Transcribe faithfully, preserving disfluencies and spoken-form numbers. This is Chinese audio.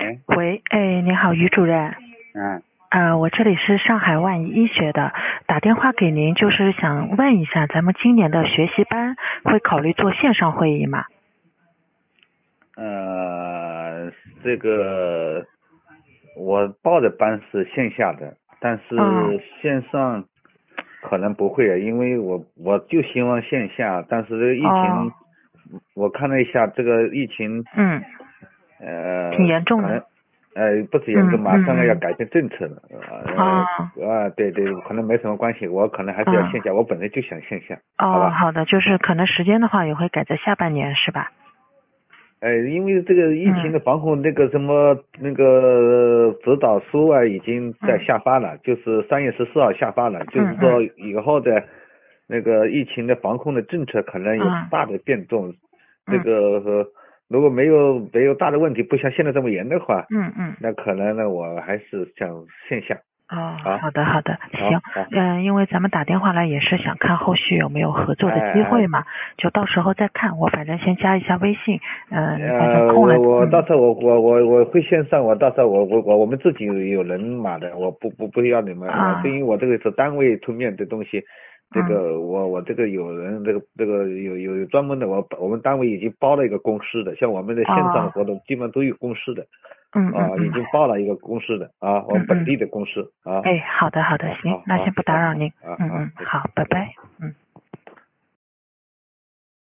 哎， 喂，哎，你好，于主任。 嗯， 呃，我这里是上海万医医学的，打电话给您就是想问一下，咱们今年的学习班会考虑做线上会议吗？ 呃，这个我报的班是线下的，但嗯是线上可能不会，因为我我就希望线下，但是这个疫哦， 情，我看了一下这个疫情， 嗯，挺呃， 严重的。 可能呃不止严重， 嗯马上要嗯改变政策了， 嗯， 呃啊对对，可能没什么关系，我可能还是要嗯线下，我本来就想线下，好哦， 吧？ 好的，就是可能时间的话也会改在下半年是吧？ 呃，因为这个疫情嗯的防控，那个什么那个指导书啊，已经在嗯下发了，就是三月十四号下发了，就是嗯嗯说以后的那个疫情的防控的政策可能有嗯大的变动。这嗯个呃如果没有没有大的问题，不像现在这么严的话， 嗯嗯。 那可能呢，我还是想线下。 哦， 好， 好的好的，行， 好，好， 嗯，因为咱们打电话来也是想看后续有没有合作哎的机会哎， 嘛，就到时候再看。我反正先加一下微信，嗯，反正呃， 空了， 我我到嗯时候我我我我会线上，我到时候我我我我们自己有人马的，我不不不要你们，我啊， 因为我这个是单位出面的东西，这嗯个我我这个有人这个这个有有有专门的，我我们单位已经包了一个公司的，像我们的线上哦， 活动基本上都有公司的，啊，已嗯嗯嗯经报了一个公司的啊，我们本嗯嗯， 地的公司啊， 哎，好的好的，行， 好好那先不打好好好扰您， 啊好， 嗯嗯， 再见好，拜再见。 拜，嗯。